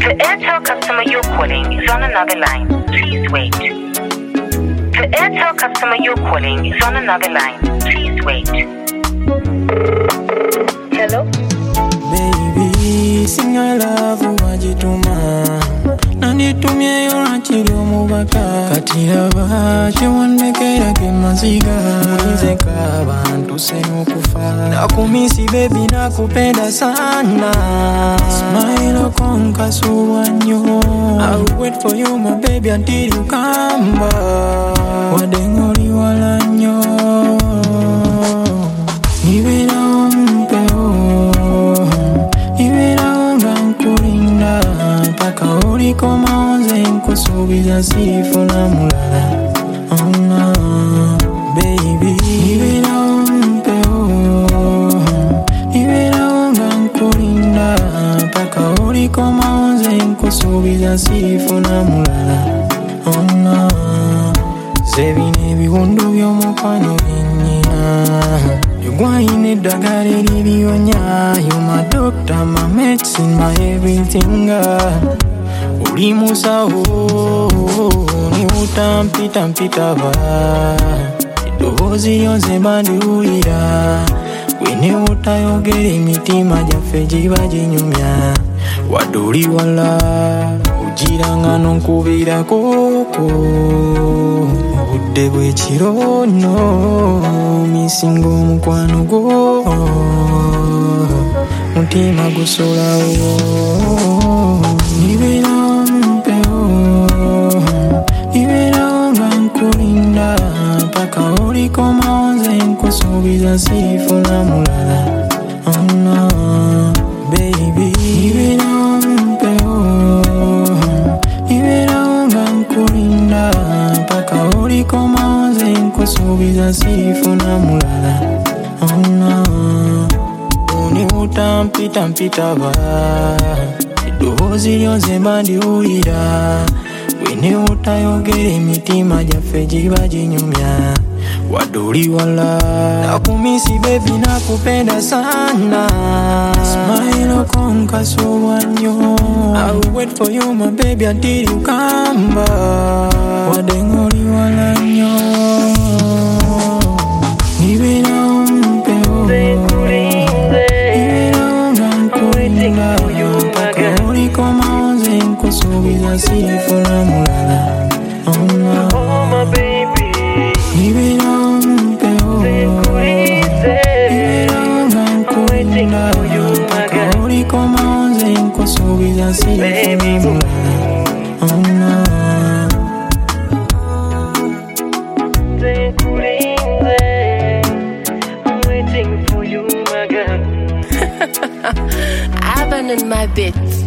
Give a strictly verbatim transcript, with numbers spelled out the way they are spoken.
The Airtel customer you're calling is on another line. Please wait. The Airtel customer you're calling is on another line. Please wait. Hello? Baby, sing I love wajituma. Nanitumie yona chili omubaka. Katira bache wanmekera kemaziga. Mwize kabantu senu kufa. Nakumisi baby nakupenda sana. Smile konka suwanyo. I'll wait for you my baby until you come back. Wadengoli walanyo. Nibera ompeo. Nibera ongankulinda. Paka uli koma onze nkusubiza sifuna mulala. Oh no, baby. Nibera ompeo. Nibera ongankulinda. Paka uli koma onze nkusubiza sifuna mulala. Oh no, zebine biwundu byomukwano binyina. Yugwaine dagare lilionya. You my doctor, my medicine, my everything. Uli musa ho, ni utampita mpita ba. Idozi yonze bandi uira. Wene utayogere imitima jaffe jiba jinyumya. Waduli wala, ujiranga nonkubira koko. Budde bwekiro no, misingo mukwano go. Mutima gusola wo. Nibera ompeo. Nibera ongankulinda. Paka uli koma onze nkusubiza sifuna mulala. Oh no, baby. Nibera ompeo. Nibera ongankulinda. Paka uli koma onze nkusubiza sifuna mulala. Oh no, uni utampita mpita ba. Idozi yonze bandi uira. Wene utayogere imitima jaffe jiba jinyumya. Waduli wala, nakumisi baby nakupenda sana. Smile konka suwanyo. I'll wait for you my baby until you come back. Wadengoli walanyo. Nibera ompeo. Nibera ongankulinda. Paka uli koma onze nkusubiza sifuna mulala. Oh no, nibera ompeo. Nibera ongankulinda. Paka uli koma onze nkusubiza sifuna mulala. Oh no. I'm waiting for you, my girl. I've been in my bits.